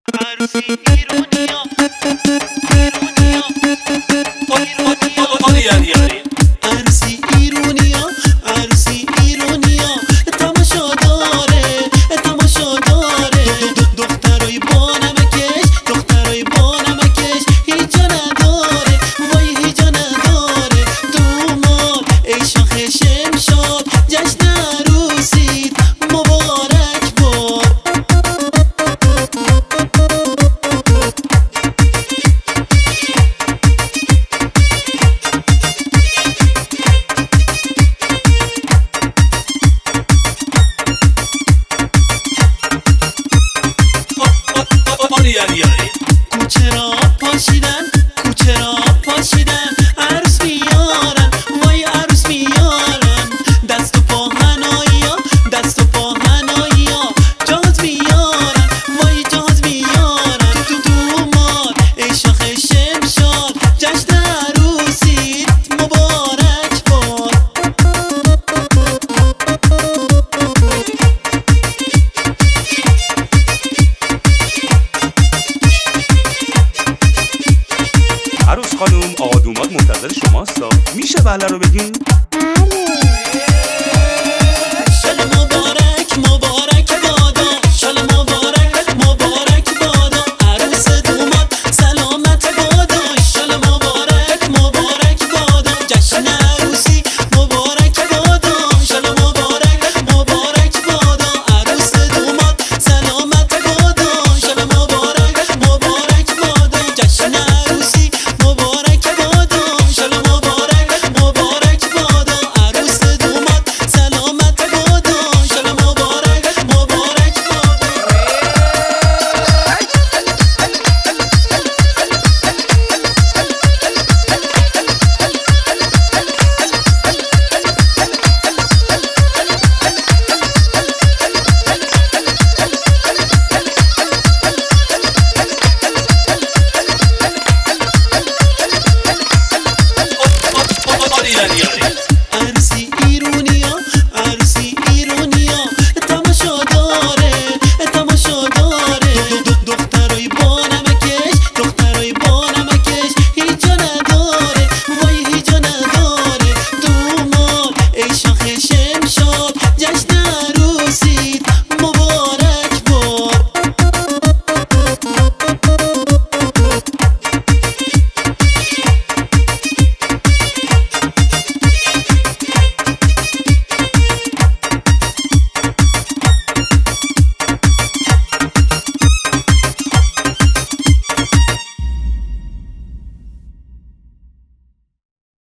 عروسی ایرونیا ایرونیا ایرونیا عروسی ایرونیا عروسی ایرونیا تماشا داره دخترای بانمکش هیچا نداره وای هیچا نداره تو مال ای شاخ شمشاد جشن عروسیت مبارک باد کوچه را پاشیدن عروس میارن وای عروس میارن دست و پا هنایی جاز میارن وای جاز میارن تو مال ای شاخ شمشاد جشن عروسیت مبارک باد عروس خانم آقا دوماد منتظر شماست. میشه بله رو بگین؟ بله